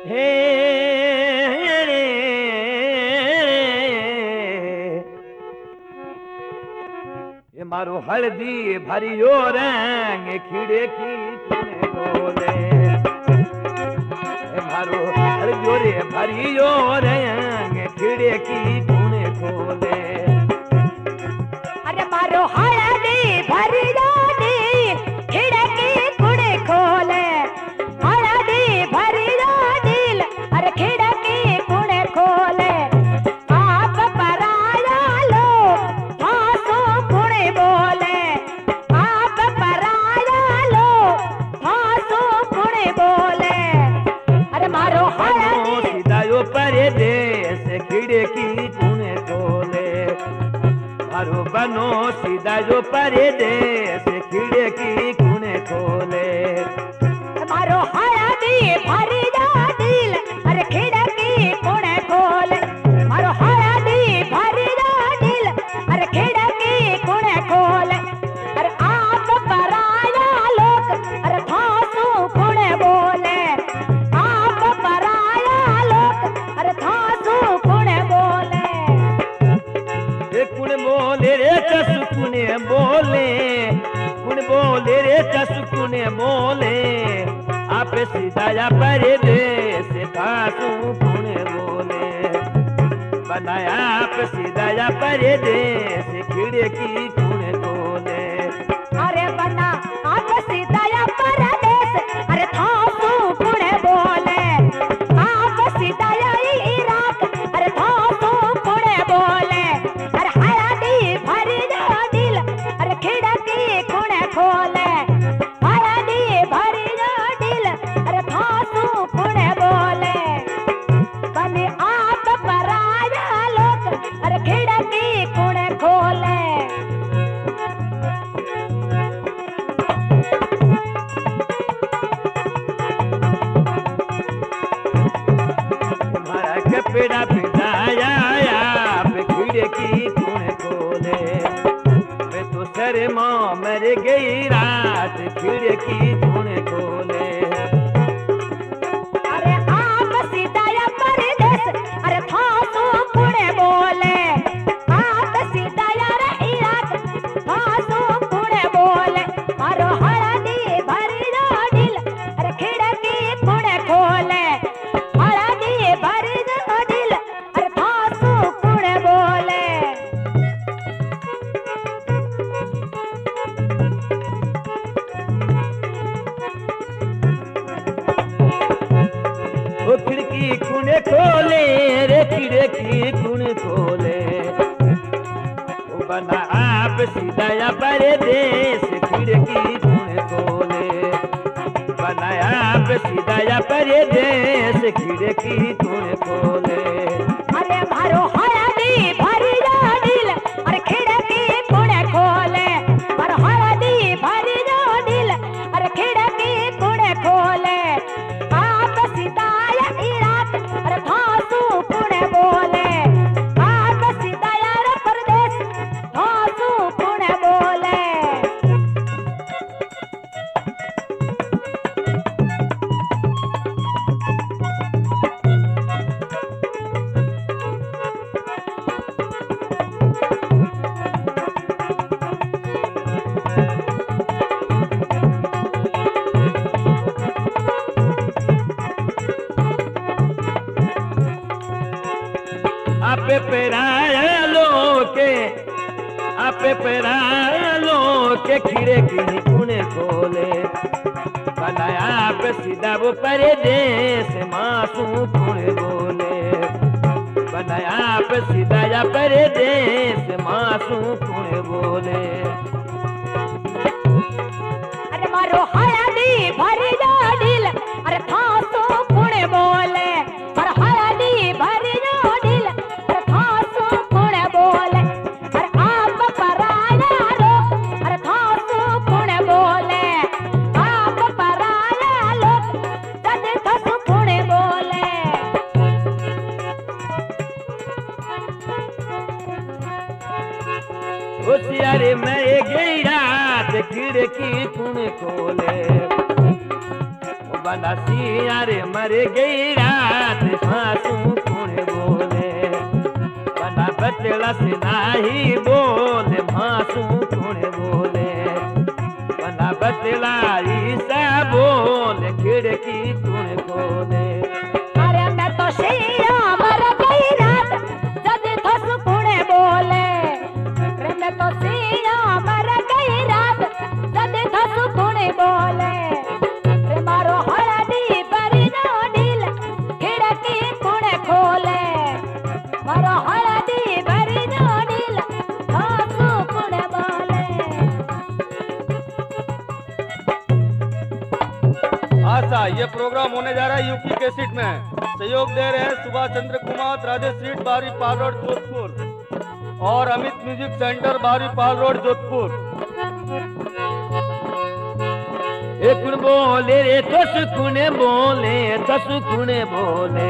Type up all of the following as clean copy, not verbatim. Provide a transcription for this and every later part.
हे ये मारो हल्दी भरियो रंग खिड़े की कुने बोले मारो हल्दियो रे भरियो रंग खिड़े की कुने खोले अरे मारो हल्दी भरियो दिल खिड़की कुने खोले हल्दी भरियो दिल अरे खिड़की कुने खोले आप पराया लो फांसू कुने बोले आप पराया लो फांसू कुने बोले अरे मारो हल्दी सीधायो परदेस खिड़की कुने खोले मारो बनो सीधायो परदेस खिड़की कुने खोले मारो हल्दी भरिया दिल अरे खिड़की कुने खोले मारो हल्दी भरिया दिल अरे खिड़की कुने खोले अरे आप पराया लोग अरे फांसू कुने बोले आप पराया लोग अरे फांसू कुने बोले कुण बोले रे चसु कुने बोले रे चसु कुने बोले आप सीधाया परदेस फांसू कुने बोले बनाया आप सीधाया परदेस खिड़की कुने खोले अरे बना आप सीताया परदेस अरे फांसू कुने बोले आप सीताया इराक अरे फांसू कुने बोले अरे हल्दी भरिया दिल अरे खिड़की कुने खोले हल्दी भरिया दिल अरे फांसू कुने बोले बने आप पराया लोग अरे खिड़की कुने खोले तुम्हारा कपड़ा पिटाया आप खिड़की कुने खोले मैं तो शर्मा मर गई रात खिड़की कुने खोले अरे आप सीताया परदेस अरे फांसू कुने बोले आप सीताया रे इराक फांसू कुने बोले मारो हल्दी भरिया दिल अरे खिड़की कुने खोले हल्दी भरिया दिल अरे फांसू कुने बोले वो खिड़की कुने खोले रे खिड़की कुने खोले वो बना आप सीधाया परदेस खिड़की कुने खोले बनाया आप सीधाया परदेस खिड़की कुने खोले अरे मारो हल्दी भरिया दिल अरे खिड़की कुने खोले मारो हल्दी भरिया दिल अरे खिड़की कुने खोले आप सीताया इराक अरे फांसू कुने बोले आप सीताया रे परदेस फांसू कुने बोले आपे पेराया लोके खिड़की कुने खोले बनाया आप सीधा वो परदेस मासू कुने बोले बनाया आप सीधा या परदेस मासू कुने बोले अरे मारो हल्दी भरिया दिल अरे फांसू कुने बोले अरे हल्दी भरिया दिल अरे फांसू कुने बोले अरे आप पराया लो अरे फांसू कुने बोले आप पराया लो जद फसू कुने बोले होशियारे मैं गई रात खिड़की कुने खोले बना सिया रे मर गई रात फांसू कुण बोले बना बचला से नाही बोले फांसू कुण बोले बना बचला ईसा बोले खिड़की कुण खोले अरे मैं तो सिया मर गई रात जद धस कुणे बोले अरे मैं तो सिया मर गई रात जद धस कुणे बोले अरे मारो हळदी भरी नो ढील खिड़की कुणे खोले मारो हळदी भरी नो ढील धस कुणे बोले। आशा ये प्रोग्राम होने जा रहा है यूपी कैसेट में। सहयोग दे रहे हैं सुभाष चंद्र कुमार, राजेश स्ट्रीट, बारी पाल रोड, जोधपुर और अमित म्यूजिक सेंटर, बारी पाल रोड, जोधपुर। एक कुण बोले रे दस कुणे बोले दस कुणे बोले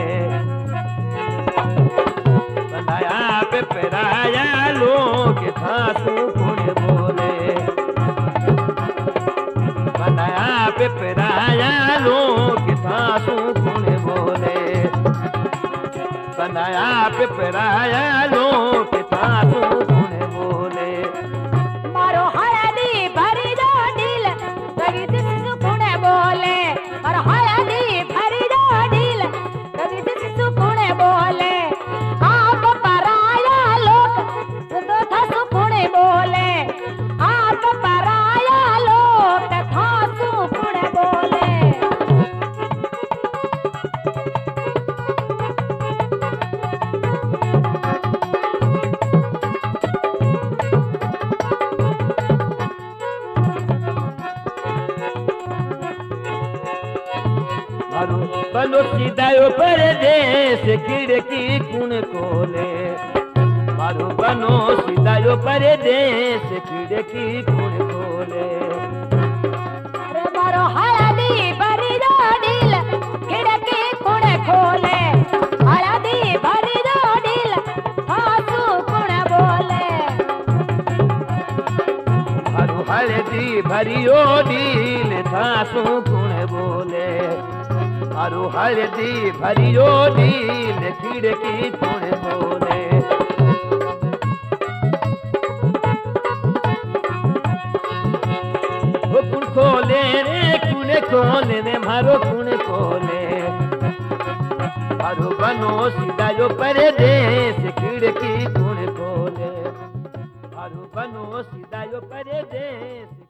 बनाया पे पराया लोग फांसू कुणे बोले बनाया पे पराया लोग फांसू कुणे बोले बनाया पे पराया लोग फांसू कुणे बोले मारो हळदी भरी दो ढील रवि दिस कुणे बोले और हळदी भरी दो ढील रवि दिस कुणे बोले आप पराया लोक दो थस कुणे बोले आप पराया लोक थासु कुणे बोले। मारो बनो सीधायो परदेश खिड़की कुण खोले मारो बनो सीधायो परदेश खिड़की कुण खोले अरे मारो हळदी भरी दो ढील खिड़की कुणे खोले हळदी भरी दो ढील थासु कुणे बोले। मारो हल्दी भरियो ढील थासू कुण बोले मारो हल्दी भरियो ढील खिड़की कुण बोले वो कुण खोले रे कुण खोले ने मारो कुण खोले मारो बनो सीधा जो परदेश खिड़की कुण खोले मारो बनो सीधा जो परदेश